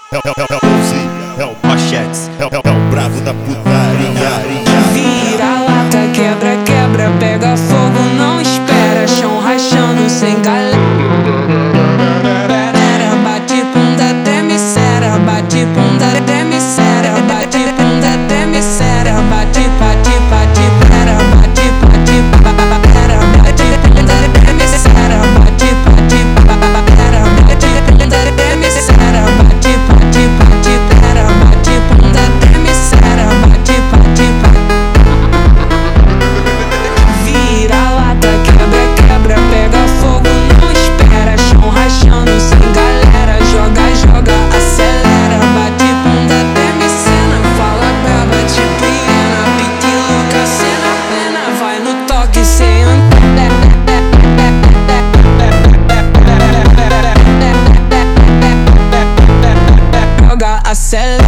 É o Machetes, é o bravo da putaria. Vira lata, quebra, quebra, pega fogo, não espera. Chão rachando sem galera. Bate bunda, treme cera. Bate bunda, treme cera. Bate bunda, treme cera. Bate, bate, bate, pera. Bate, bate, pera. Bate bunda, treme cera. Bate, bate, pera. Bate bunda, treme cera. Bate, bate, bate, pera. Bate bunda, treme cera. Bate, bate, vira lata, quebra, quebra, pega fogo, não espera. Chão rachando sem galera. Joga, joga, acelera. Bate bunda, treme cena. Fala braba, tipo hiena. Pique louca, cena plena. Vai no toque, sem joga, acelera.